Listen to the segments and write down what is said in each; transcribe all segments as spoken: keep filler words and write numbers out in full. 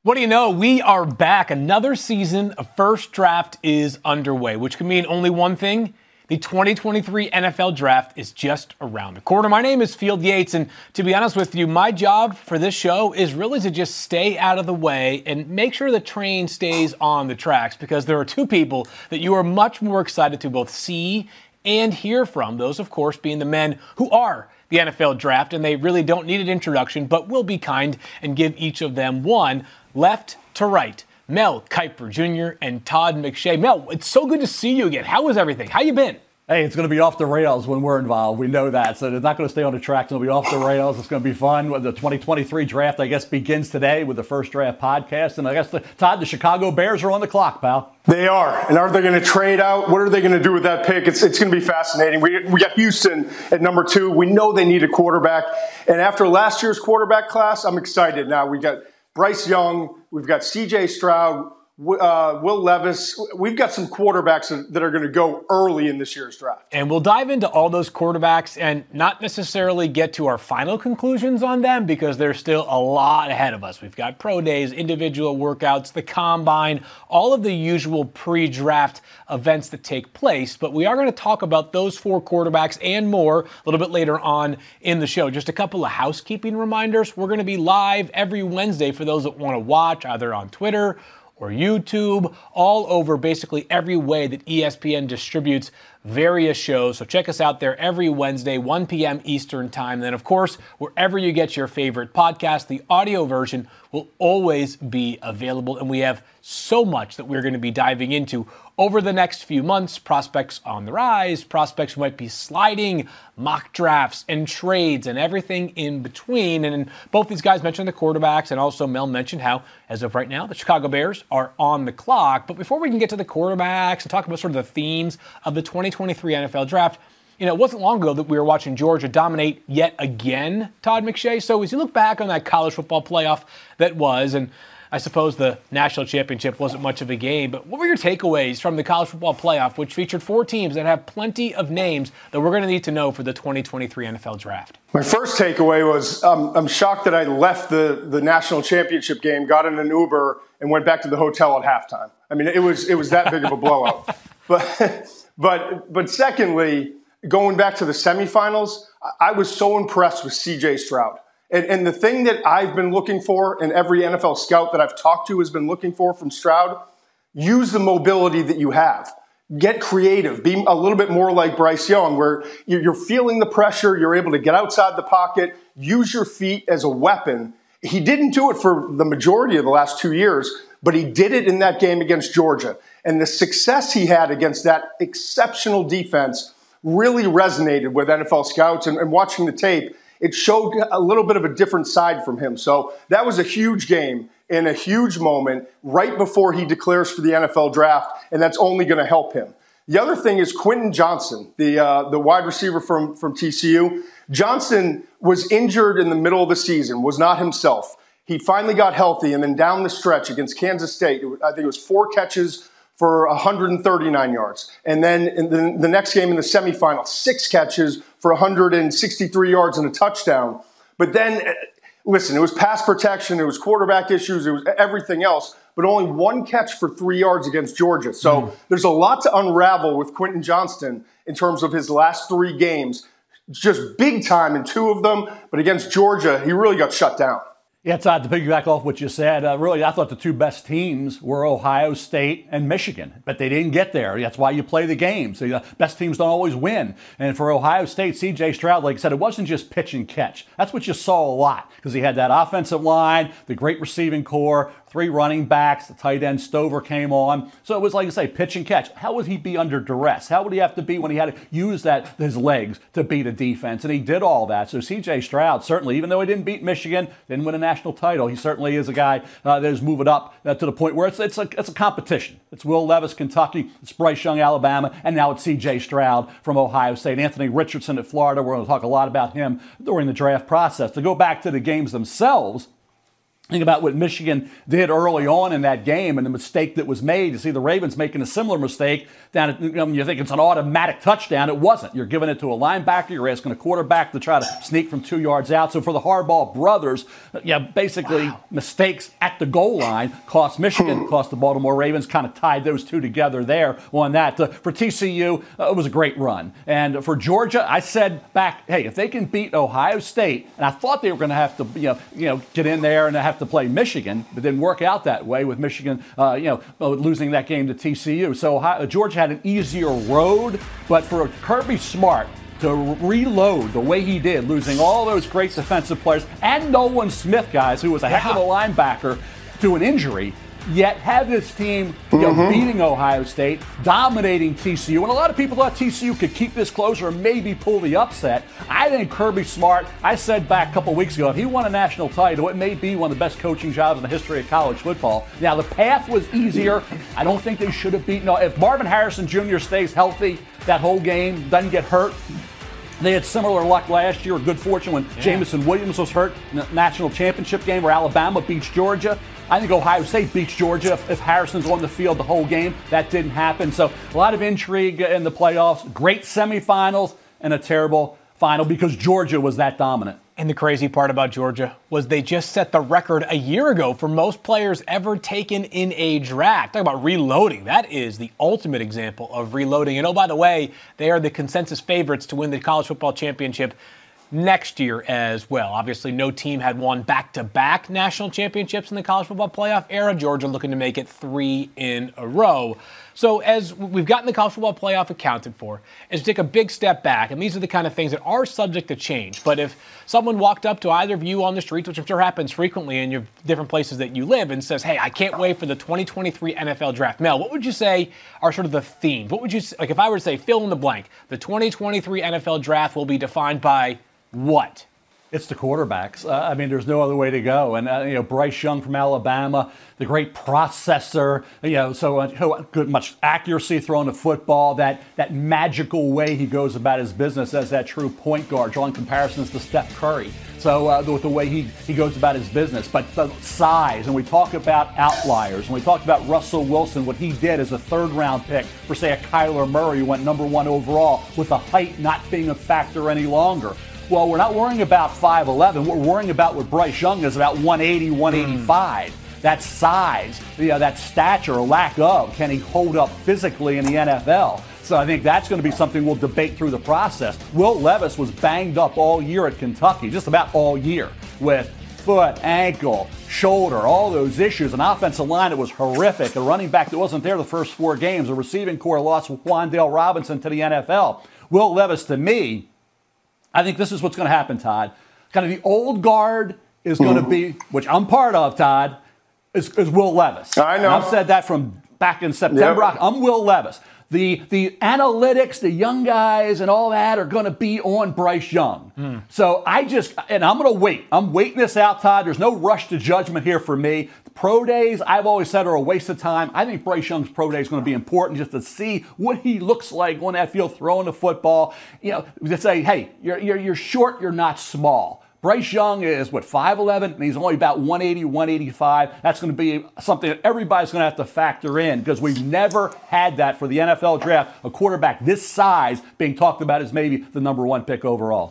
What do you know? We are back. Another season of First Draft is underway, which can mean only one thing. The twenty twenty-three N F L Draft is just around the corner. My name is Field Yates, and to be honest with you, my job for this show is really to just stay out of the way and make sure the train stays on the tracks, because there are two people that you are much more excited to both see and hear from. Those, of course, being the men who are the N F L Draft, and they really don't need an introduction, but we'll be kind and give each of them one. Left to right, Mel Kiper Junior and Todd McShay. Mel, it's so good to see you again. How is everything? How you been? Hey, it's going to be off the rails when we're involved. We know that. So it's not going to stay on the track. It'll be off the rails. It's going to be fun. The twenty twenty-three draft, I guess, begins today with the First Draft podcast. And I guess, the, Todd, the Chicago Bears are on the clock, pal. They are. And are they going to trade out? What are they going to do with that pick? It's, it's going to be fascinating. We, we got Houston at number two. We know they need a quarterback. And after last year's quarterback class, I'm excited. Now we got Bryce Young. We've got C J Stroud. Uh, Will Levis. We've got some quarterbacks that are going to go early in this year's draft. And we'll dive into all those quarterbacks and not necessarily get to our final conclusions on them, because there's still a lot ahead of us. We've got pro days, individual workouts, the combine, all of the usual pre-draft events that take place. But we are going to talk about those four quarterbacks and more a little bit later on in the show. Just a couple of housekeeping reminders. We're going to be live every Wednesday for those that want to watch, either on Twitter or YouTube, all over basically every way that E S P N distributes various shows. So check us out there every Wednesday, one p.m. Eastern time. And then, of course, wherever you get your favorite podcast, the audio version will always be available. And we have so much that we're going to be diving into over the next few months. Prospects on the rise, prospects who might be sliding, mock drafts and trades and everything in between. And both these guys mentioned the quarterbacks, and also Mel mentioned how, as of right now, the Chicago Bears are on the clock. But before we can get to the quarterbacks and talk about sort of the themes of the twenty twenty-three N F L Draft, you know, it wasn't long ago that we were watching Georgia dominate yet again, Todd McShay. So as you look back on that college football playoff that was, and I suppose the national championship wasn't much of a game, but what were your takeaways from the college football playoff, which featured four teams that have plenty of names that we're going to need to know for the twenty twenty-three N F L Draft? My first takeaway was um, I'm shocked that I left the, the national championship game, got in an Uber, and went back to the hotel at halftime. I mean, it was it was that big of a blowout. But but but secondly, going back to the semifinals, I was so impressed with C J Stroud. And, and the thing that I've been looking for, and every N F L scout that I've talked to has been looking for from Stroud, use the mobility that you have. Get creative. Be a little bit more like Bryce Young, where you're feeling the pressure, you're able to get outside the pocket, use your feet as a weapon. He didn't do it for the majority of the last two years, but he did it in that game against Georgia. And the success he had against that exceptional defense really resonated with N F L scouts. And, and watching the tape, it showed a little bit of a different side from him. So that was a huge game and a huge moment right before he declares for the N F L Draft, and that's only going to help him. The other thing is Quentin Johnson, the uh, the wide receiver from, from T C U. Johnson was injured in the middle of the season, was not himself. He finally got healthy, and then down the stretch against Kansas State, I think it was four catches for one hundred thirty-nine yards. And then in the, the next game in the semifinal, six catches for one hundred sixty-three yards and a touchdown. But then, listen, it was pass protection, it was quarterback issues, it was everything else, but only one catch for three yards against Georgia. So mm. there's a lot to unravel with Quentin Johnston in terms of his last three games. Just big time in two of them, but against Georgia, he really got shut down. Yeah, Todd, to piggyback off what you said, uh, really, I thought the two best teams were Ohio State and Michigan, but they didn't get there. That's why you play the games. The uh, best teams don't always win. And for Ohio State, C J Stroud, like I said, it wasn't just pitch and catch. That's what you saw a lot, because he had that offensive line, the great receiving core, three running backs, the tight end Stover came on. So it was, like I say, pitch and catch. How would he be under duress? How would he have to be when he had to use that his legs to beat a defense? And he did all that. So C J Stroud, certainly, even though he didn't beat Michigan, didn't win a national title, he certainly is a guy uh, that is moving up uh, to the point where it's it's a, it's a competition. It's Will Levis, Kentucky, it's Bryce Young, Alabama, and now it's C J Stroud from Ohio State. Anthony Richardson at Florida. We're going to talk a lot about him during the draft process. To go back to the games themselves, Think about what Michigan did early on in that game and the mistake that was made. You see the Ravens making a similar mistake. Down at, you know, you think it's an automatic touchdown. It wasn't. You're giving it to a linebacker. You're asking a quarterback to try to sneak from two yards out. So for the Harbaugh brothers, yeah, basically wow. mistakes at the goal line cost Michigan, cost the Baltimore Ravens. Kind of tied those two together there on that. Uh, for T C U, uh, it was a great run. And for Georgia, I said back, hey, if they can beat Ohio State, and I thought they were going to have to, you know, you know, get in there and have to play Michigan, but didn't work out that way with Michigan, uh, you know, losing that game to T C U. So Ohio, Georgia had an easier road, but for Kirby Smart to reload the way he did, losing all those great defensive players and Nolan Smith, guys, who was a heck of a linebacker, to an injury, yet have this team you know, mm-hmm. beating Ohio State, dominating T C U. And a lot of people thought T C U could keep this closer and maybe pull the upset. I think Kirby Smart, I said back a couple weeks ago, if he won a national title, it may be one of the best coaching jobs in the history of college football. Now, the path was easier. I don't think they should have beaten. No, if Marvin Harrison Junior stays healthy that whole game, doesn't get hurt, they had similar luck last year, good fortune when yeah. Jamison Williams was hurt in the national championship game where Alabama beats Georgia. I think Ohio State beats Georgia if, if Harrison's on the field the whole game. That didn't happen. So a lot of intrigue in the playoffs, great semifinals, and a terrible final because Georgia was that dominant. And the crazy part about Georgia was they just set the record a year ago for most players ever taken in a draft. Talk about reloading. That is the ultimate example of reloading. And oh, by the way, they are the consensus favorites to win the college football championship next year as well. Obviously, no team had won back-to-back national championships in the college football playoff era. Georgia looking to make it three in a row. So as we've gotten the college football playoff accounted for, as we take a big step back, and these are the kind of things that are subject to change. But if someone walked up to either of you on the streets, which I'm sure happens frequently in your different places that you live, and says, hey, I can't wait for the twenty twenty-three N F L draft. Mel, what would you say are sort of the themes? What would you, like if I were to say fill in the blank, the twenty twenty-three N F L draft will be defined by what? It's the quarterbacks. Uh, I mean, there's no other way to go. And, uh, you know, Bryce Young from Alabama, the great processor, you know, so uh, good, much accuracy throwing the football, that that magical way he goes about his business as that true point guard, drawing comparisons to Steph Curry. So uh, with the way he, he goes about his business. But the size, and we talk about outliers, and we talk about Russell Wilson, what he did as a third-round pick for, say, a Kyler Murray who went number one overall, with the height not being a factor any longer. Well, we're not worrying about five eleven. We're worrying about what Bryce Young is, about one eighty, one eighty-five. Mm. That size, you know, that stature or lack of, can he hold up physically in the N F L? So I think that's going to be something we'll debate through the process. Will Levis was banged up all year at Kentucky, just about all year, with foot, ankle, shoulder, all those issues. An offensive line that was horrific. A running back that wasn't there the first four games. A receiving core lost with Wan'Dale Robinson to the N F L. Will Levis, to me, I think this is what's going to happen, Todd. Kind of the old guard is going to be, which I'm part of, Todd, is, is Will Levis. I know. And I've said that from back in September. Yep. I'm Will Levis. The the analytics, the young guys and all that are going to be on Bryce Young. Mm. So I just, and I'm going to wait. I'm waiting this out, Todd. There's no rush to judgment here for me. The pro days, I've always said, are a waste of time. I think Bryce Young's pro day is going to be important just to see what he looks like on that field throwing the football. You know, to say, hey, you're, you're, you're short, you're not small. Bryce Young is, what, five eleven, and he's only about one eighty, one eighty-five. That's going to be something that everybody's going to have to factor in because we've never had that for the N F L draft, a quarterback this size being talked about as maybe the number one pick overall.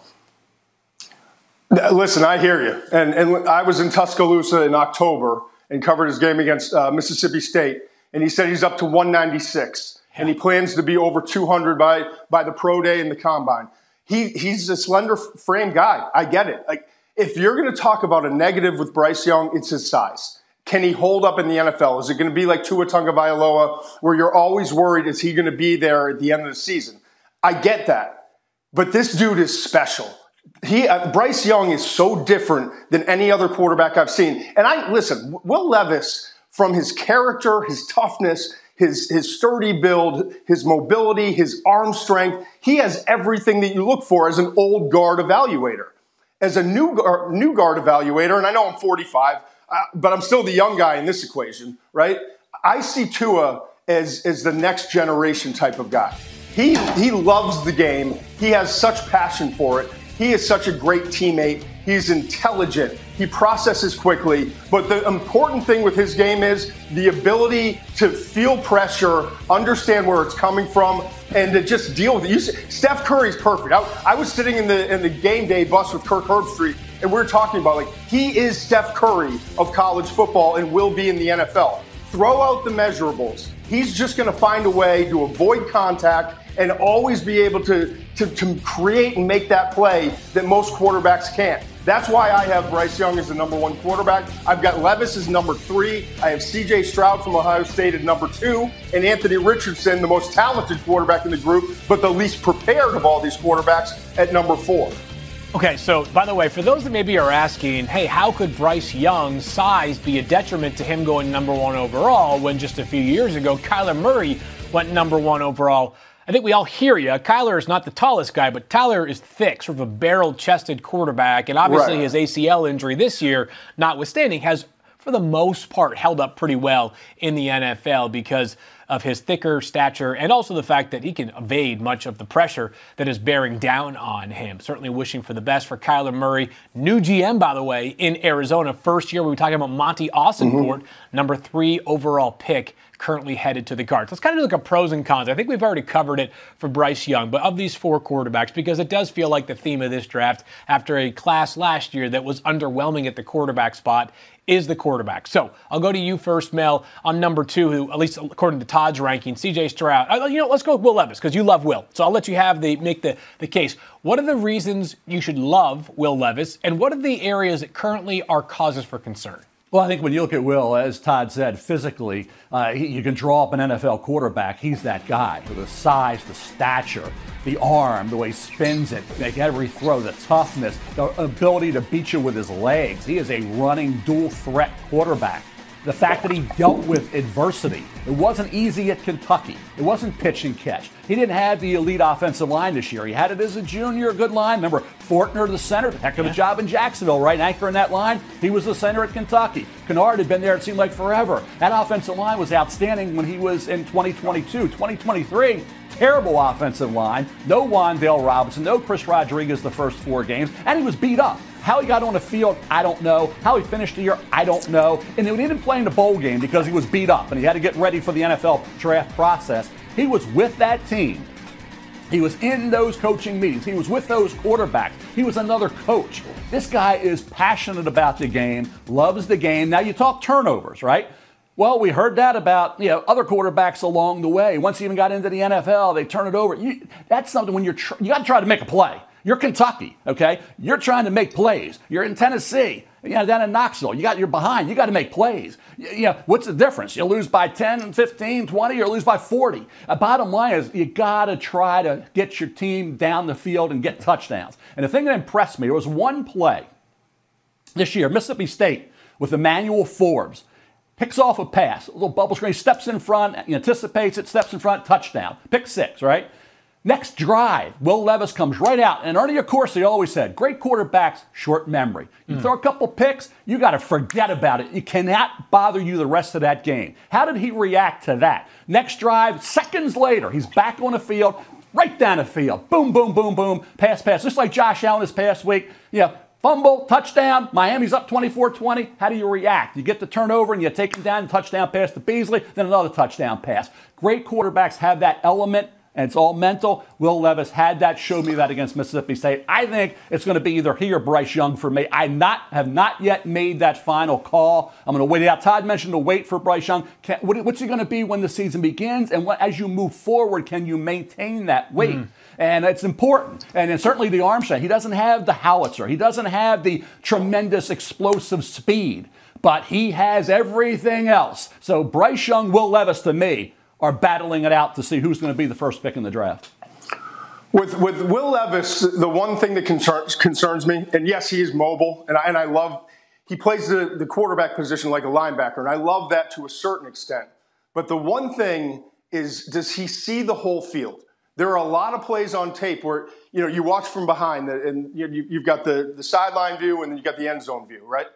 Listen, I hear you. And, and I was in Tuscaloosa in October and covered his game against uh, Mississippi State, and he said he's up to one ninety-six, and he plans to be over two hundred by, by the pro day and the combine. He he's a slender frame guy. I get it. Like, if you're going to talk about a negative with Bryce Young, it's his size. Can he hold up in the N F L? Is it going to be like Tua Tagovailoa, where you're always worried, is he going to be there at the end of the season? I get that. But this dude is special. He uh, Bryce Young is so different than any other quarterback I've seen. And I listen, Will Levis, from his character, his toughness, His his sturdy build, his mobility, his arm strength. He has everything that you look for as an old guard evaluator. As a new guard, new guard evaluator, and I know I'm forty-five, uh, but I'm still the young guy in this equation, right? I see Tua as, as the next generation type of guy. He, he loves the game. He has such passion for it. He is such a great teammate. He's intelligent. He processes quickly. But the important thing with his game is the ability to feel pressure, understand where it's coming from, and to just deal with it. You see, Steph Curry's perfect. I, I was sitting in the in the game day bus with Kirk Herbstreit, and we were talking about, like, he is Steph Curry of college football and will be in the N F L. Throw out the measurables. He's just going to find a way to avoid contact and always be able to, to, to create and make that play that most quarterbacks can't. That's why I have Bryce Young as the number one quarterback. I've got Levis as number three. I have C J Stroud from Ohio State at number two, and Anthony Richardson, the most talented quarterback in the group, but the least prepared of all these quarterbacks, at number four. Okay, so by the way, for those that maybe are asking, hey, how could Bryce Young's size be a detriment to him going number one overall when just a few years ago Kyler Murray went number one overall? I think we all hear you. Kyler is not the tallest guy, but Tyler is thick, sort of a barrel-chested quarterback, and obviously right. his A C L injury this year, notwithstanding, has for the most part held up pretty well in the N F L because of his thicker stature and also the fact that he can evade much of the pressure that is bearing down on him. Certainly wishing for the best for Kyler Murray. New G M, by the way, in Arizona. First year we were talking about Monty Ossenfort, mm-hmm. number three overall pick, currently headed to the Cards. Let's kind of look at pros and cons. I think we've already covered it for Bryce Young, but of these four quarterbacks, because it does feel like the theme of this draft after a class last year that was underwhelming at the quarterback spot is the quarterback. So I'll go to you first, Mel, on number two, who, at least according to Todd's ranking, C J Stroud. Uh, you know, let's go with Will Levis, because you love Will. So I'll let you have the make the, the case. What are the reasons you should love Will Levis, and what are the areas that currently are causes for concern? Well, I think when you look at Will, as Todd said, physically, uh, he, you can draw up an N F L quarterback. He's that guy with the size, the stature, the arm, the way he spins it, make every throw, the toughness, the ability to beat you with his legs. He is a running dual threat quarterback. The fact that he dealt with adversity. It wasn't easy at Kentucky. It wasn't pitch and catch. He didn't have the elite offensive line this year. He had it as a junior, good line. Remember, Fortner, the center, heck of a job in Jacksonville, right? Anchoring that line. He was the center at Kentucky. Kennard had been there, it seemed like forever. That offensive line was outstanding when he was in twenty twenty-two. twenty twenty-three, terrible offensive line. No Wan'Dale Robinson, no Chris Rodriguez the first four games, and he was beat up. How he got on the field, I don't know. How he finished the year, I don't know. And he didn't play in the bowl game because he was beat up and he had to get ready for the N F L draft process. He was with that team. He was in those coaching meetings. He was with those quarterbacks. He was another coach. This guy is passionate about the game, loves the game. Now you talk turnovers, right? Well, we heard that about, you know, other quarterbacks along the way. Once he even got into the N F L, they turn it over. You, that's something when you're tr- you got to try to make a play. You're Kentucky, okay? You're trying to make plays. You're in Tennessee, you know, down in Knoxville. You got you're behind. You got to make plays. You, you know, what's the difference? You lose by ten, fifteen, twenty, or lose by forty. Uh, bottom line is you got to try to get your team down the field and get touchdowns. And the thing that impressed me, there was one play this year, Mississippi State, with Emmanuel Forbes. Picks off a pass, a little bubble screen, steps in front, anticipates it, steps in front, touchdown. Pick six, right? Next drive, Will Levis comes right out. And Ernie Accorsi always said, great quarterbacks, short memory. You mm. throw a couple picks, you got to forget about it. It cannot bother you the rest of that game. How did he react to that? Next drive, seconds later, he's back on the field, right down the field. Boom, boom, boom, boom, pass, pass. Just like Josh Allen this past week. You know, fumble, touchdown, Miami's up twenty-four twenty. How do you react? You get the turnover and you take him down, touchdown pass to Beasley, then another touchdown pass. Great quarterbacks have that element. And it's all mental. Will Levis had that, showed me that against Mississippi State. I think it's going to be either he or Bryce Young for me. I not have not yet made that final call. I'm going to wait it out. Todd mentioned to wait for Bryce Young. Can, what, what's he going to be when the season begins? And what, as you move forward, can you maintain that weight? Mm. And it's important. And then certainly the arm strength. He doesn't have the howitzer. He doesn't have the tremendous explosive speed. But he has everything else. So Bryce Young, Will Levis, to me, are battling it out to see who's going to be the first pick in the draft. With with Will Levis, the one thing that concerns, concerns me, and yes, he is mobile, and I, and I love, he plays the, the quarterback position like a linebacker, and I love that to a certain extent. But the one thing is, does he see the whole field? There are a lot of plays on tape where, you know, you watch from behind, and you, you've got the, the sideline view, and then you've got the end zone view, right?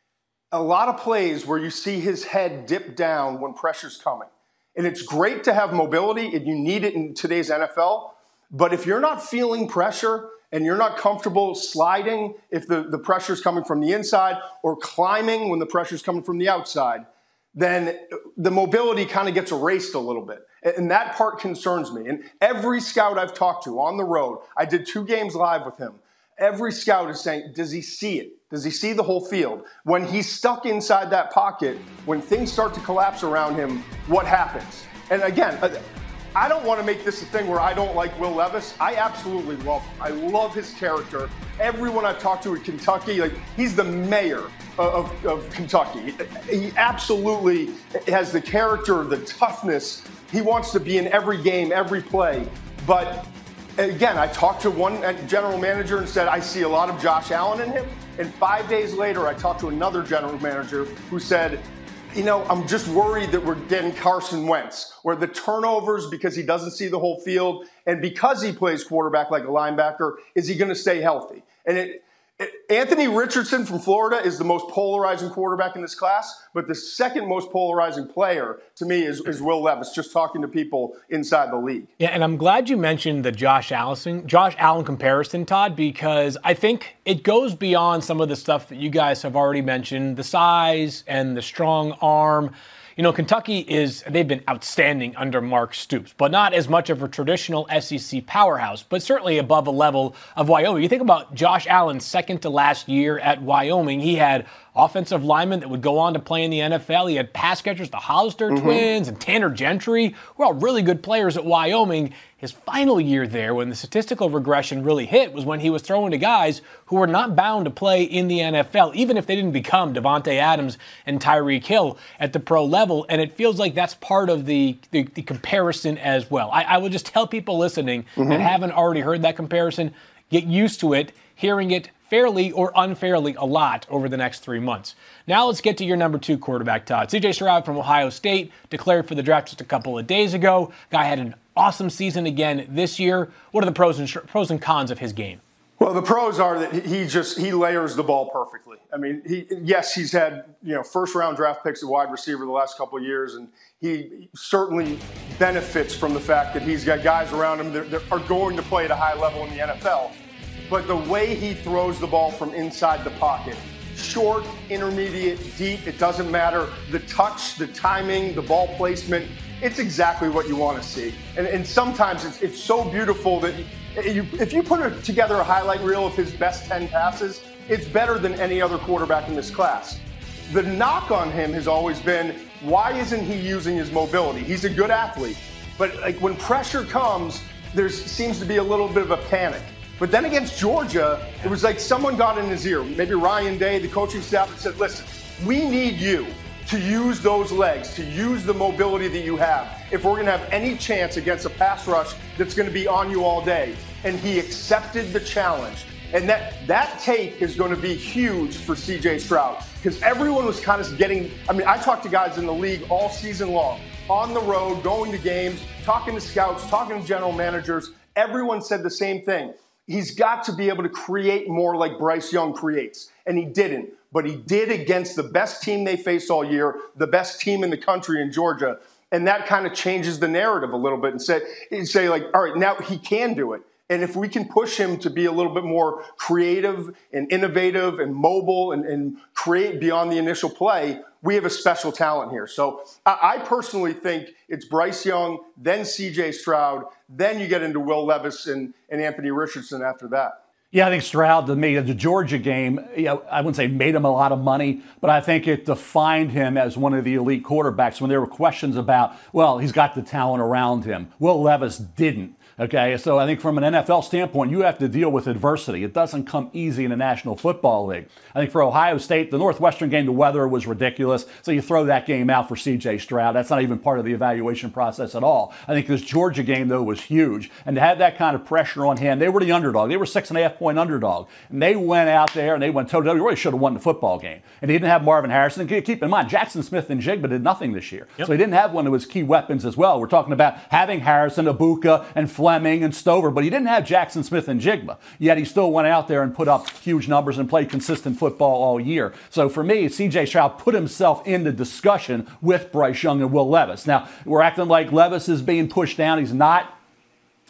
A lot of plays where you see his head dip down when pressure's coming. And it's great to have mobility, and you need it in today's N F L. But if you're not feeling pressure and you're not comfortable sliding if the, the pressure is coming from the inside or climbing when the pressure is coming from the outside, then the mobility kind of gets erased a little bit. And that part concerns me. And every scout I've talked to on the road, I did two games live with him. Every scout is saying, does he see it? Does he see the whole field? When he's stuck inside that pocket, when things start to collapse around him, what happens? And again, I don't want to make this a thing where I don't like Will Levis. I absolutely love him. I love his character. Everyone I've talked to in Kentucky, like he's the mayor of, of, of Kentucky. He absolutely has the character, the toughness. He wants to be in every game, every play. But again, I talked to one general manager and said, I see a lot of Josh Allen in him. And five days later, I talked to another general manager who said, you know, I'm just worried that we're getting Carson Wentz, where the turnovers, because he doesn't see the whole field, and because he plays quarterback like a linebacker, is he going to stay healthy? And it, it, Anthony Richardson from Florida is the most polarizing quarterback in this class, but the second most polarizing player to me is, is Will Levis, just talking to people inside the league. Yeah, and I'm glad you mentioned the Josh Allen, Josh Allen comparison, Todd, because I think it goes beyond some of the stuff that you guys have already mentioned, the size and the strong arm. You know, Kentucky is, they've been outstanding under Mark Stoops, but not as much of a traditional S E C powerhouse, but certainly above a level of Wyoming. You think about Josh Allen's second to last year at Wyoming. He had offensive linemen that would go on to play in the N F L. He had pass catchers, the Hollister mm-hmm. twins and Tanner Gentry, who are all really good players at Wyoming. His final year there, when the statistical regression really hit, was when he was throwing to guys who were not bound to play in the N F L, even if they didn't become Devontae Adams and Tyreek Hill at the pro level. And it feels like that's part of the, the, the comparison as well. I, I would just tell people listening mm-hmm. that haven't already heard that comparison, get used to it, hearing it fairly or unfairly a lot over the next three months. Now let's get to your number two quarterback, Todd. C J Stroud from Ohio State declared for the draft just a couple of days ago. Guy had an awesome season again this year. What are the pros and pros and cons of his game? Well, the pros are that he just he layers the ball perfectly. I mean, he yes, he's had you know first round draft picks at wide receiver the last couple of years, and he certainly benefits from the fact that he's got guys around him that, that are going to play at a high level in the N F L. But the way he throws the ball from inside the pocket, short, intermediate, deep, it doesn't matter. The touch, the timing, the ball placement, it's exactly what you want to see. And, and sometimes it's, it's so beautiful that you, if you put a, together a highlight reel of his best ten passes, it's better than any other quarterback in this class. The knock on him has always been, why isn't he using his mobility? He's a good athlete. But like when pressure comes, there seems to be a little bit of a panic. But then against Georgia, it was like someone got in his ear, maybe Ryan Day, the coaching staff, and said, listen, we need you to use those legs, to use the mobility that you have if we're going to have any chance against a pass rush that's going to be on you all day. And he accepted the challenge. And that, that tape is going to be huge for C J Stroud because everyone was kind of getting, I mean, I talked to guys in the league all season long, on the road, going to games, talking to scouts, talking to general managers. Everyone said the same thing. He's got to be able to create more like Bryce Young creates. And he didn't. But he did against the best team they faced all year, the best team in the country in Georgia. And that kind of changes the narrative a little bit and say, and say like, all right, now he can do it. And if we can push him to be a little bit more creative and innovative and mobile and, and create beyond the initial play, we have a special talent here. So I, I personally think it's Bryce Young, then C J Stroud, then you get into Will Levis and, and Anthony Richardson after that. Yeah, I think Stroud, to me, the Georgia game, you know, I wouldn't say made him a lot of money, but I think it defined him as one of the elite quarterbacks when there were questions about, well, he's got the talent around him. Will Levis didn't. Okay, so I think from an N F L standpoint, you have to deal with adversity. It doesn't come easy in the National Football League. I think for Ohio State, the Northwestern game, the weather was ridiculous, so you throw that game out for C J Stroud. That's not even part of the evaluation process at all. I think this Georgia game, though, was huge. And to have that kind of pressure on him, they were the underdog. They were six and a half point underdog. And they went out there and they went toe-to-toe. They really should have won the football game. And he didn't have Marvin Harrison. And keep in mind, Jackson Smith and Jigba did nothing this year. Yep. So he didn't have one of his key weapons as well. We're talking about having Harrison, Ibuka, and Fleming and Stover, but he didn't have Jackson Smith and Jigba. Yet he still went out there and put up huge numbers and played consistent football all year. So for me, C J Stroud put himself in the discussion with Bryce Young and Will Levis. Now, we're acting like Levis is being pushed down. He's not.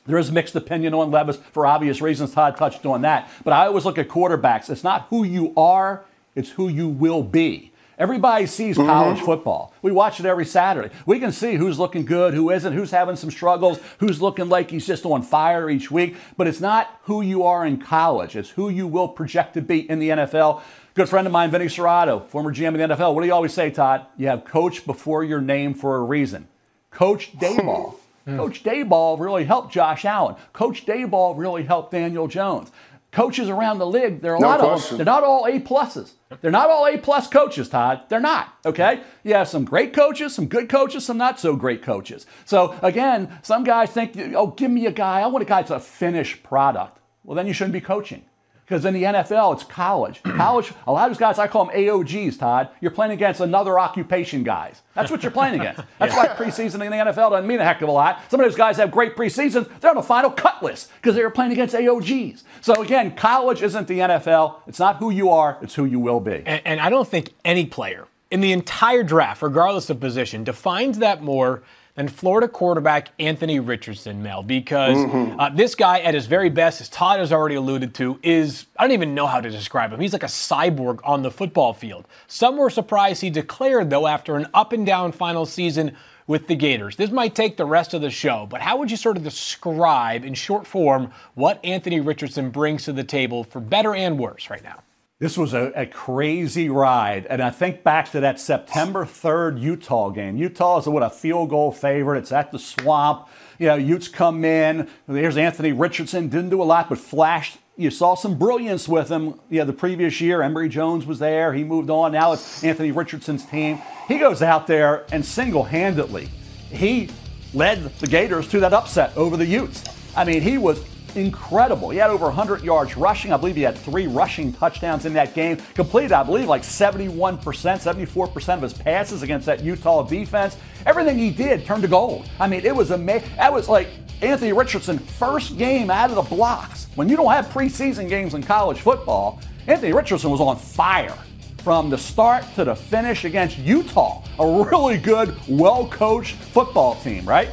There is mixed opinion on Levis for obvious reasons. Todd touched on that. But I always look at quarterbacks. It's not who you are, it's who you will be. Everybody sees college mm-hmm. football. We watch it every Saturday. We can see who's looking good, who isn't, who's having some struggles, who's looking like he's just on fire each week. But it's not who you are in college. It's who you will project to be in the N F L. Good friend of mine, Vinny Cerrato, former G M of the N F L. What do you always say, Todd? You have coach before your name for a reason. Coach Daboll. Coach Daboll really helped Josh Allen. Coach Daboll really helped Daniel Jones. Coaches around the league, there are a no lot question. of them. They're not all A pluses. They're not all A plus coaches, Todd. They're not, okay? You have some great coaches, some good coaches, some not so great coaches. So, again, some guys think, oh, give me a guy. I want a guy that's a finished product. Well, then you shouldn't be coaching. Because in the N F L, it's college. College, a lot of those guys, I call them A O Gs, Todd. You're playing against another occupation guys. That's what you're playing against. That's yeah. why preseason in the N F L doesn't mean a heck of a lot. Some of those guys have great preseasons. They're on the final cut list because they were playing against A O Gs. So again, college isn't the N F L. It's not who you are. It's who you will be. And, and I don't think any player in the entire draft, regardless of position, defines that more than Florida quarterback Anthony Richardson, Mel, because mm-hmm. uh, this guy at his very best, as Todd has already alluded to, is, I don't even know how to describe him. He's like a cyborg on the football field. Some were surprised he declared, though, after an up-and-down final season with the Gators. This might take the rest of the show, but how would you sort of describe, in short form, what Anthony Richardson brings to the table, for better and worse, right now? This was a, a crazy ride, and I think back to that September third Utah game. Utah is what, a field goal favorite. It's at the Swamp. You know, Utes come in. There's Anthony Richardson. Didn't do a lot, but flashed. You saw some brilliance with him. You know, the previous year, Emory Jones was there. He moved on. Now it's Anthony Richardson's team. He goes out there and single-handedly, he led the Gators to that upset over the Utes. I mean, he was incredible. He had over one hundred yards rushing. I believe he had three rushing touchdowns in that game. Completed, I believe, like seventy-one percent, seventy-four percent of his passes against that Utah defense. Everything he did turned to gold. I mean, it was amazing. That was like Anthony Richardson, first game out of the blocks. When you don't have preseason games in college football, Anthony Richardson was on fire from the start to the finish against Utah. A really good, well-coached football team, right?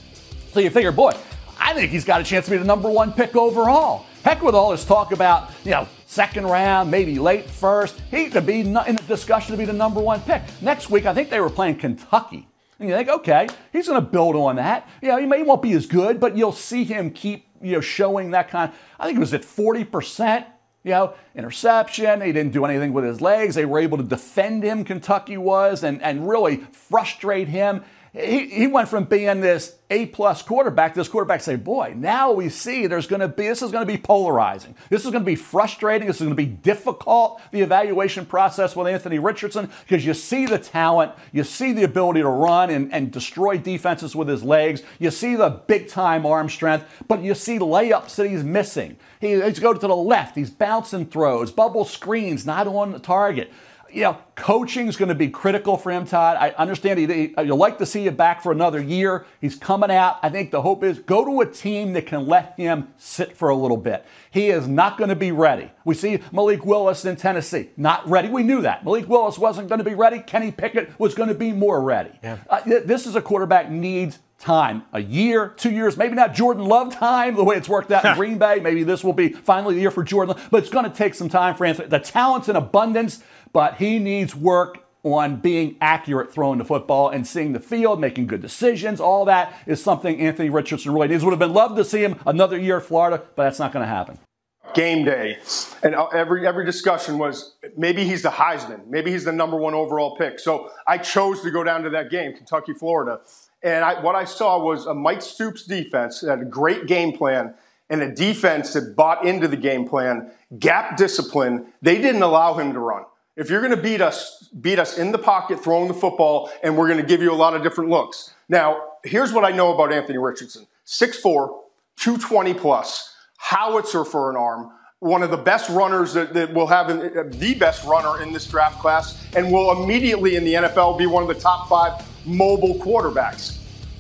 So you figure, boy, I think he's got a chance to be the number one pick overall. Heck with all this talk about, you know, second round, maybe late first. He could be in the discussion to be the number one pick. Next week, I think they were playing Kentucky. And you think, okay, he's going to build on that. You know, he may won't be as good, but you'll see him keep, you know, showing that kind. I think it was at forty percent, you know, interception. He didn't do anything with his legs. They were able to defend him, Kentucky was, and, and really frustrate him. He, he went from being this A-plus quarterback to this quarterback say, boy, now we see there's going to be, this is going to be polarizing. This is going to be frustrating. This is going to be difficult, the evaluation process with Anthony Richardson, because you see the talent, you see the ability to run and, and destroy defenses with his legs, you see the big-time arm strength, but you see layups that he's missing. He, he's going to the left, he's bouncing throws, bubble screens, not on the target. You know, coaching is going to be critical for him, Todd. I understand he, he, you'd like to see him back for another year. He's coming out. I think the hope is go to a team that can let him sit for a little bit. He is not going to be ready. We see Malik Willis in Tennessee, not ready. We knew that. Malik Willis wasn't going to be ready. Kenny Pickett was going to be more ready. Yeah. Uh, this is a quarterback needs time. A year, two years, maybe not Jordan Love time, the way it's worked out in Green Bay. Maybe this will be finally the year for Jordan Love, but it's going to take some time for Anthony. The talent's in abundance, but he needs work on being accurate throwing the football and seeing the field, making good decisions. All that is something Anthony Richardson really needs. Would have been loved to see him another year at Florida, but that's not going to happen. Game day, and every every discussion was maybe he's the Heisman, maybe he's the number one overall pick. So I chose to go down to that game, Kentucky, Florida, and I, what I saw was a Mike Stoops defense that had a great game plan and a defense that bought into the game plan, gap discipline. They didn't allow him to run. If you're going to beat us, beat us in the pocket, throwing the football, and we're going to give you a lot of different looks. Now, here's what I know about Anthony Richardson. six four, two twenty plus, howitzer for an arm, one of the best runners that, that we'll have, in, the best runner in this draft class, and will immediately in the N F L be one of the top five mobile quarterbacks.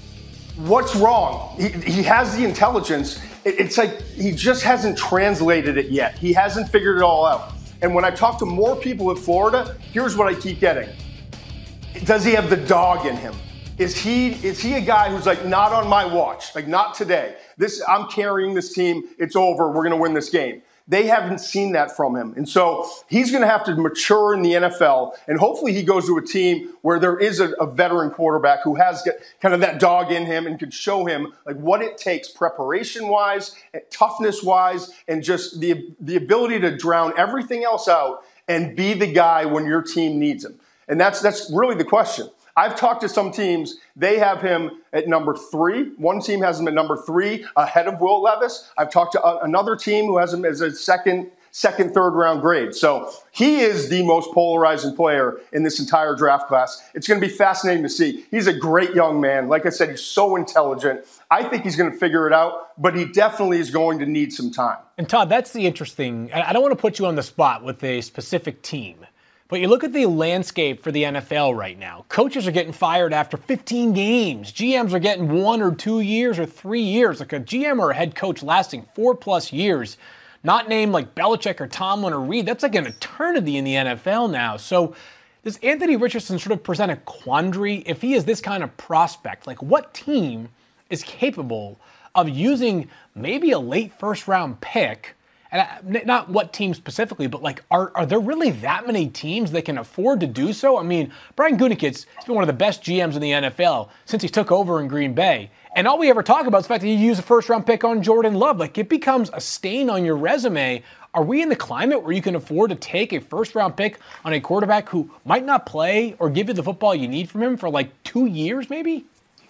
What's wrong? He, he has the intelligence. It, it's like he just hasn't translated it yet. He hasn't figured it all out. And when I talk to more people at Florida, here's what I keep getting. Does he have the dog in him? Is he is he a guy who's like not on my watch, like not today? This I'm carrying this team. It's over. We're going to win this game. They haven't seen that from him. And so he's going to have to mature in the N F L, and hopefully he goes to a team where there is a, a veteran quarterback who has got kind of that dog in him and can show him like what it takes preparation-wise, toughness-wise, and just the, the ability to drown everything else out and be the guy when your team needs him. And that's that's really the question. I've talked to some teams, they have him at number three. One team has him at number three, ahead of Will Levis. I've talked to a, another team who has him as a second, second, third round grade. So he is the most polarizing player in this entire draft class. It's going to be fascinating to see. He's a great young man. Like I said, he's so intelligent. I think he's going to figure it out, but he definitely is going to need some time. And Todd, that's the interesting, I don't want to put you on the spot with a specific team. But you look at the landscape for the N F L right now. Coaches are getting fired after fifteen games. G Ms are getting one or two years or three years. Like a G M or a head coach lasting four plus years, not named like Belichick or Tomlin or Reed. That's like an eternity in the N F L now. So does Anthony Richardson sort of present a quandary if he is this kind of prospect? Like what team is capable of using maybe a late first round pick? And not what team specifically, but like, are, are there really that many teams that can afford to do so? I mean, Brian Gutekunst has been one of the best G Ms in the N F L since he took over in Green Bay. And all we ever talk about is the fact that you use a first-round pick on Jordan Love. Like, it becomes a stain on your resume. Are we in the climate where you can afford to take a first-round pick on a quarterback who might not play or give you the football you need from him for like two years maybe?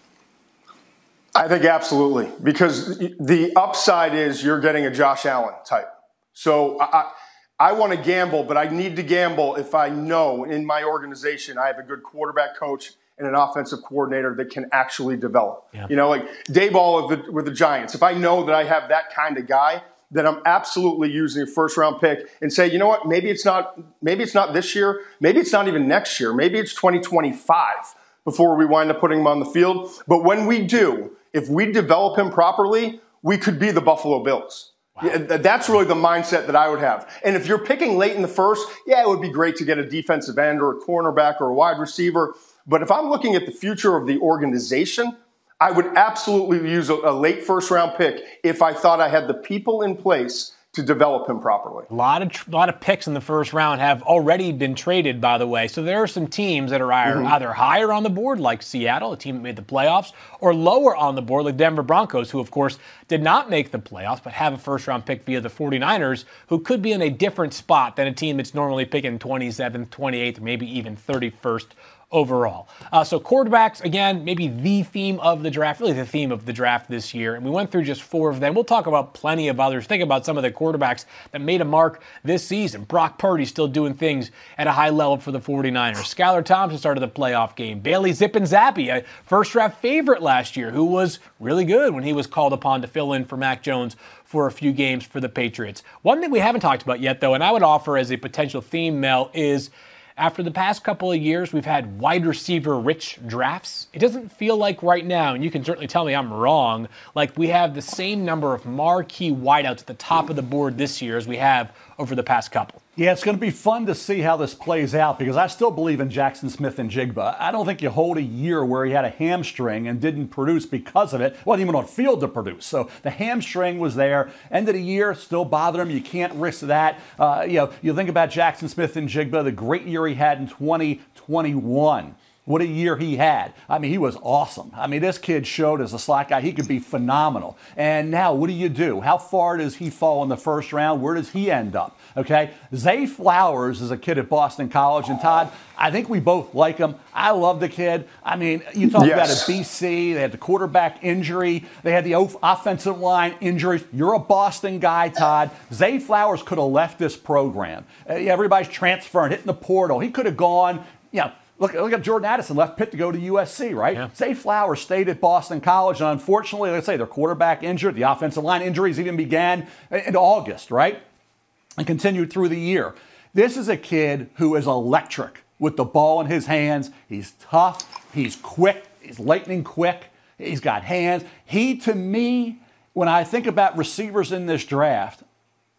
I think absolutely, because the upside is you're getting a Josh Allen type. So I, I want to gamble, but I need to gamble if I know in my organization I have a good quarterback coach and an offensive coordinator that can actually develop. Yeah. You know, like Daboll with the, with the Giants. If I know that I have that kind of guy, then I'm absolutely using a first-round pick and say, you know what, maybe it's not, maybe it's not this year, maybe it's not even next year, maybe it's twenty twenty-five before we wind up putting him on the field. But when we do, if we develop him properly, we could be the Buffalo Bills. Wow. Yeah, that's really the mindset that I would have. And if you're picking late in the first, yeah, it would be great to get a defensive end or a cornerback or a wide receiver. But if I'm looking at the future of the organization, I would absolutely use a, a late first round pick if I thought I had the people in place to develop him properly. A lot of a lot of picks in the first round have already been traded, by the way. So there are some teams that are mm-hmm. either higher on the board, like Seattle, a team that made the playoffs, or lower on the board, like Denver Broncos, who, of course, did not make the playoffs, but have a first-round pick via the forty-niners, who could be in a different spot than a team that's normally picking twenty-seventh, twenty-eighth, or maybe even thirty-first overall. Uh, so quarterbacks, again, maybe the theme of the draft, really the theme of the draft this year. And we went through just four of them. We'll talk about plenty of others. Think about some of the quarterbacks that made a mark this season. Brock Purdy still doing things at a high level for the forty-niners. Skylar Thompson started the playoff game. Bailey Zippin-Zappy, a first-draft favorite last year, who was really good when he was called upon to fill in for Mac Jones for a few games for the Patriots. One thing we haven't talked about yet, though, and I would offer as a potential theme, Mel, is after the past couple of years, we've had wide receiver-rich drafts. It doesn't feel like right now, and you can certainly tell me I'm wrong, like we have the same number of marquee wideouts at the top of the board this year as we have over the past couple. Yeah, it's going to be fun to see how this plays out because I still believe in Jackson Smith-Njigba. I don't think you hold a year where he had a hamstring and didn't produce because of it. Wasn't even on field to produce. So the hamstring was there. End of the year, still bother him. You can't risk that. Uh, you know, you think about Jackson Smith-Njigba, the great year he had in twenty twenty-one. What a year he had. I mean, he was awesome. I mean, this kid showed as a slot guy he could be phenomenal. And now, what do you do? How far does he fall in the first round? Where does he end up? Okay, Zay Flowers is a kid at Boston College. And Todd, I think we both like him. I love the kid. I mean, you talk yes. about a B C. They had the quarterback injury. They had the offensive line injuries. You're a Boston guy, Todd. Zay Flowers could have left this program. Uh, everybody's transferring, hitting the portal. He could have gone, you know, Look, look at Jordan Addison, left Pitt to go to U S C, right? Yeah. Zay Flowers stayed at Boston College, and unfortunately, let's say their quarterback injured, the offensive line injuries even began in August, right? And continued through the year. This is a kid who is electric with the ball in his hands. He's tough. He's quick. He's lightning quick. He's got hands. He, to me, when I think about receivers in this draft,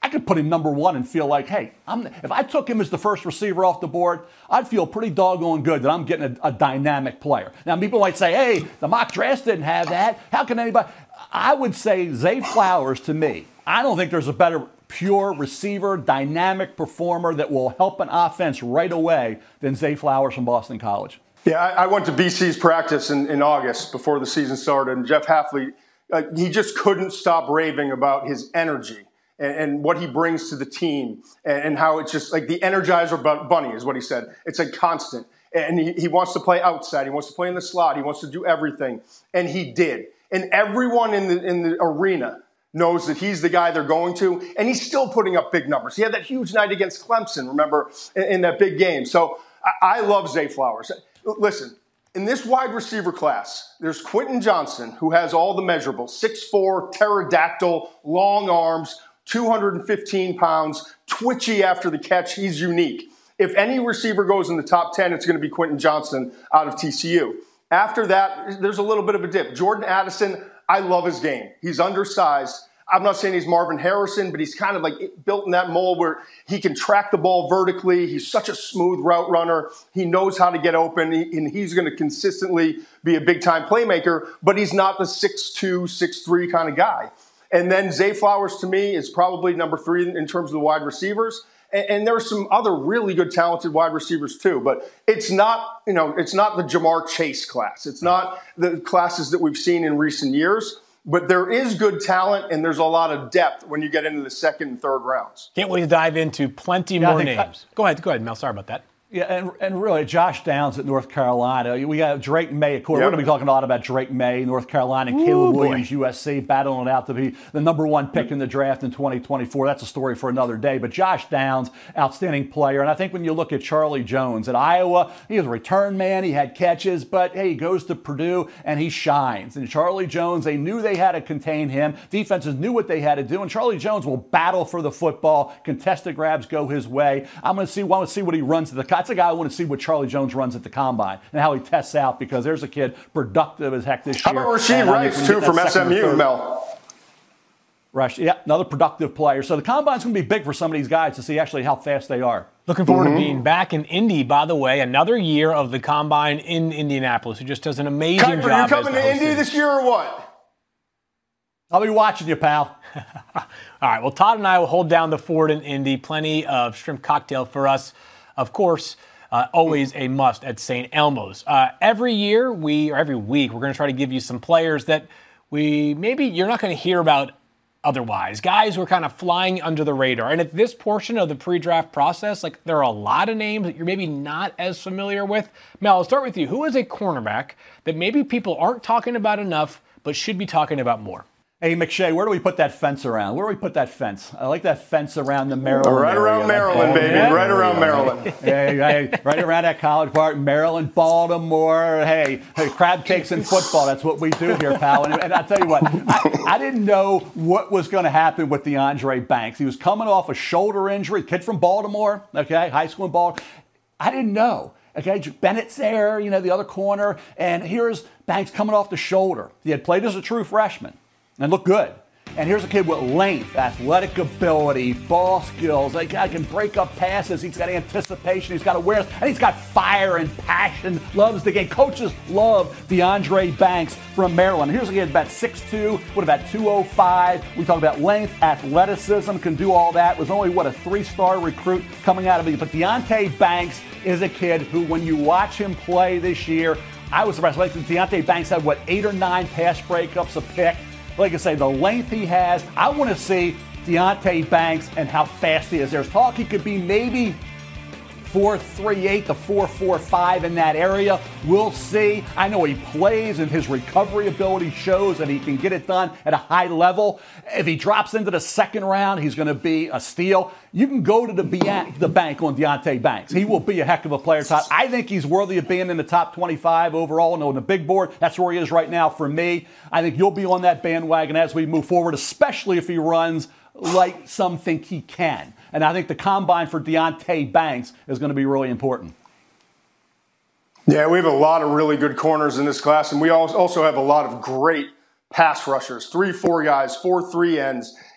I could put him number one and feel like, hey, I'm, if I took him as the first receiver off the board, I'd feel pretty doggone good that I'm getting a, a dynamic player. Now, people might say, hey, the mock draft didn't have that. How can anybody? I would say Zay Flowers, to me, I don't think there's a better pure receiver, dynamic performer that will help an offense right away than Zay Flowers from Boston College. Yeah, I, I went to B C's practice in, in August before the season started, and Jeff Hafley, uh, he just couldn't stop raving about his energy and, and what he brings to the team, and, and how it's just like the Energizer bunny is what he said. It's a constant. And he, he wants to play outside. He wants to play in the slot. He wants to do everything. And he did. And everyone in the in the arena knows that he's the guy they're going to, and he's still putting up big numbers. He had that huge night against Clemson, remember, in, in that big game. So I, I love Zay Flowers. Listen, in this wide receiver class, there's Quentin Johnson, who has all the measurables, six foot four, pterodactyl, long arms, two hundred fifteen pounds, twitchy after the catch. He's unique. If any receiver goes in the top ten, it's going to be Quentin Johnson out of T C U. After that, there's a little bit of a dip. Jordan Addison, I love his game. He's undersized. I'm not saying he's Marvin Harrison, but he's kind of like built in that mold where he can track the ball vertically. He's such a smooth route runner. He knows how to get open, and he's going to consistently be a big-time playmaker, but he's not the six two, six three kind of guy. And then Zay Flowers, to me, is probably number three in terms of the wide receivers. And, and there are some other really good, talented wide receivers too. But it's not, you know, it's not the Jamar Chase class. It's not the classes that we've seen in recent years. But there is good talent, and there's a lot of depth when you get into the second and third rounds. Can't wait to dive into plenty yeah, more names. I, go ahead, go ahead, Mel. Sorry about that. Yeah, and, and really, Josh Downs at North Carolina. We got Drake May, of course. Yep. We're going to be talking a lot about Drake May, North Carolina, and Ooh, Caleb boy. Williams, U S C, battling it out to be the number one pick in the draft in twenty twenty-four. That's a story for another day. But Josh Downs, outstanding player. And I think when you look at Charlie Jones at Iowa, he was a return man. He had catches. But, hey, he goes to Purdue, and he shines. And Charlie Jones, they knew they had to contain him. Defenses knew what they had to do. And Charlie Jones will battle for the football. Contested grabs go his way. I'm going to see, want to see what he runs to the – that's a guy I want to see what Charlie Jones runs at the combine and how he tests out, because there's a kid productive as heck this How year. about Rasheed Rice, too, from S M U, Mel? Rush, yeah, another productive player. So the combine's going to be big for some of these guys to see actually how fast they are. Looking forward mm-hmm. to being back in Indy, by the way. Another year of the combine in Indianapolis, who just does an amazing Kuiper, job. You're coming to Indy this year or what? I'll be watching you, pal. All right, well, Todd and I will hold down the fort in Indy. Plenty of shrimp cocktail for us, of course. Uh, always a must at Saint Elmo's. Uh, every year, we or every week, we're going to try to give you some players that we maybe you're not going to hear about otherwise. Guys who are kind of flying under the radar. And at this portion of the pre-draft process, like there are a lot of names that you're maybe not as familiar with. Mel, I'll start with you. Who is a cornerback that maybe people aren't talking about enough, but should be talking about more? Hey, McShay, where do we put that fence around? Where do we put that fence? I like that fence around the Maryland Right area. around Maryland, That- baby. Yeah. Right around Maryland. hey, hey, right around that College Park, Maryland, Baltimore. Hey, hey, crab cakes and football. That's what we do here, pal. And, and I'll tell you what, I, I didn't know what was going to happen with DeAndre Banks. He was coming off a shoulder injury, kid from Baltimore, okay, high school in Baltimore. I didn't know. Okay, Bennett's there, you know, the other corner. And here's Banks coming off the shoulder. He had played as a true freshman and looked good. And here's a kid with length, athletic ability, ball skills. Like, I can break up passes. He's got anticipation. He's got awareness. And he's got fire and passion. Loves the game. Coaches love DeAndre Banks from Maryland. Here's a kid about six two, with about two oh five. We talk about length, athleticism, can do all that. Was only, what, a three-star recruit coming out of it. But Deontay Banks is a kid who, when you watch him play this year, I was surprised. Like, Deontay Banks had, what, eight or nine pass breakups a pick. Like I say, the length he has, I want to see Deontay Banks and how fast he is. There's talk he could be maybe four three eight to four four five in that area. We'll see. I know he plays and his recovery ability shows that he can get it done at a high level. If he drops into the second round, he's going to be a steal. You can go to the, the bank on Deontay Banks. He will be a heck of a player, Todd. I think he's worthy of being in the top twenty-five overall. No, on the big board, that's where he is right now for me. I think you'll be on that bandwagon as we move forward, especially if he runs like some think he can. And I think the combine for Deontay Banks is going to be really important. Yeah, we have a lot of really good corners in this class, and we also have a lot of great pass rushers. Three, four guys, four three ends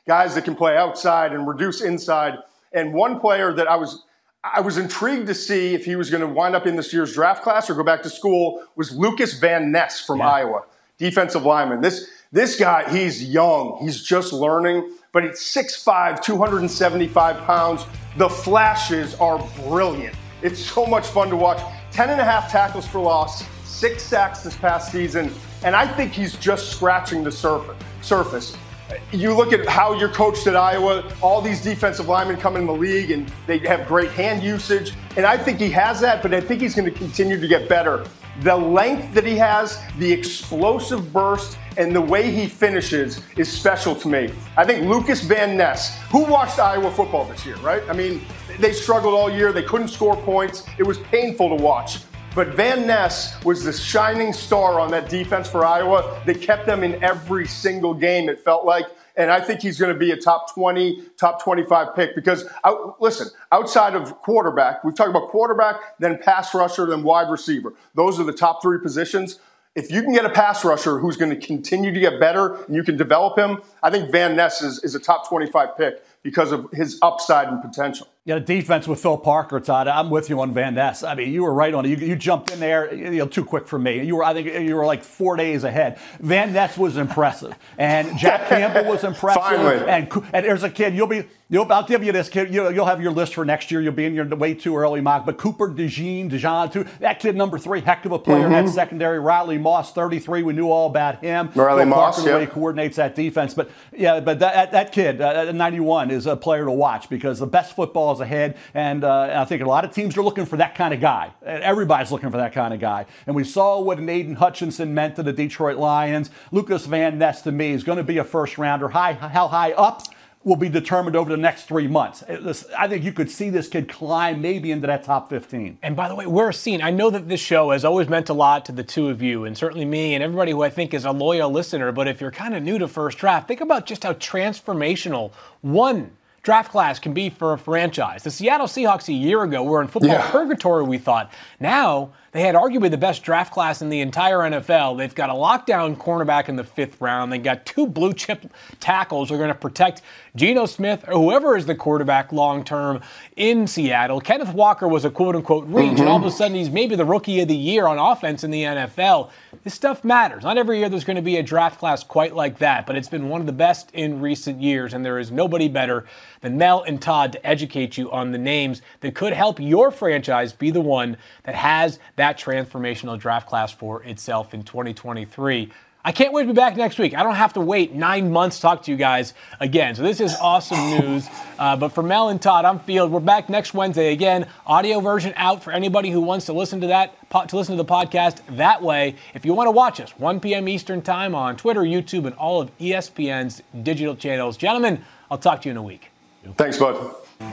guys that can play outside and reduce inside. And one player that I was I was intrigued to see if he was going to wind up in this year's draft class or go back to school was Lucas Van Ness from yeah. Iowa, defensive lineman. This this guy, he's young. He's just learning, but he's six five, two hundred seventy-five pounds. The flashes are brilliant. It's so much fun to watch. Ten and a half tackles for loss, six sacks this past season, and I think he's just scratching the surface. You look at how you're coached at Iowa, all these defensive linemen come in the league and they have great hand usage. And I think he has that, but I think he's going to continue to get better. The length that he has, the explosive burst, and the way he finishes is special to me. I think Lucas Van Ness, who watched Iowa football this year, right? I mean, they struggled all year. They couldn't score points. It was painful to watch. But Van Ness was the shining star on that defense for Iowa that kept them in every single game, it felt like. And I think he's going to be a top twenty, top twenty-five pick because, out, listen, outside of quarterback, we've talked about quarterback, then pass rusher, then wide receiver. Those are the top three positions. If you can get a pass rusher who's going to continue to get better and you can develop him, I think Van Ness is, is a top twenty-five pick because of his upside and potential. Yeah, the defense with Phil Parker, Todd. I'm with you on Van Ness. I mean, you were right on it. You, you jumped in there, you know, too quick for me. You were, I think, you were like four days ahead. Van Ness was impressive, and Jack Campbell was impressive. Finally. And and there's a kid. You'll be. You'll, I'll give you this kid. You'll, you'll have your list for next year. You'll be in your way too early mock. But Cooper DeJean, DeJean, too. That kid, number three, heck of a player mm-hmm. in that secondary. Riley Moss, thirty-three. We knew all about him. Riley Phil Moss, Parker, the yeah. way he coordinates that defense. But yeah, but that that kid, uh, ninety-one, is a player to watch because the best football is ahead. And uh, I think a lot of teams are looking for that kind of guy. Everybody's looking for that kind of guy. And we saw what an Aiden Hutchinson meant to the Detroit Lions. Lucas Van Ness, to me, is going to be a first rounder. High, how high up will be determined over the next three months. I think you could see this kid climb maybe into that top fifteen. And by the way, we're seeing, I know that this show has always meant a lot to the two of you, and certainly me and everybody who I think is a loyal listener, but if you're kind of new to First Draft, think about just how transformational one draft class can be for a franchise. The Seattle Seahawks a year ago were in football yeah. purgatory, we thought. Now, they had arguably the best draft class in the entire N F L. They've got a lockdown cornerback in the fifth round. They've got two blue chip tackles who are going to protect Geno Smith or whoever is the quarterback long-term in Seattle. Kenneth Walker was a quote-unquote reach, mm-hmm. and all of a sudden he's maybe the rookie of the year on offense in the N F L. This stuff matters. Not every year there's going to be a draft class quite like that, but it's been one of the best in recent years, and there is nobody better than Mel and Todd to educate you on the names that could help your franchise be the one that has that transformational draft class for itself in twenty twenty-three. I can't wait to be back next week. I don't have to wait nine months to talk to you guys again. So this is awesome news. Uh, but for Mel and Todd, I'm Field. We're back next Wednesday again. Audio version out for anybody who wants to listen to that, to listen to the podcast that way. If you want to watch us, one p.m. Eastern time on Twitter, YouTube, and all of E S P N's digital channels. Gentlemen, I'll talk to you in a week. Thanks, bud.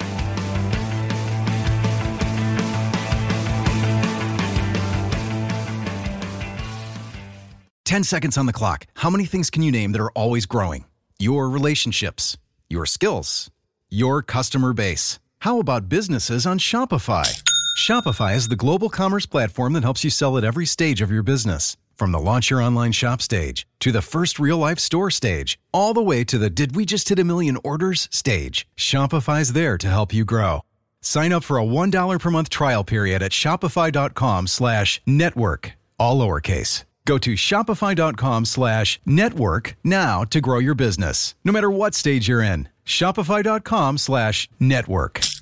ten seconds on the clock. How many things can you name that are always growing? Your relationships, your skills, your customer base. How about businesses on Shopify? Shopify is the global commerce platform that helps you sell at every stage of your business. From the launch your online shop stage, to the first real-life store stage, all the way to the did we just hit a million orders stage. Shopify's there to help you grow. Sign up for a one dollar per month trial period at shopify.com slash network, all lowercase. Go to shopify.com slash network now to grow your business, no matter what stage you're in. Shopify.com slash network.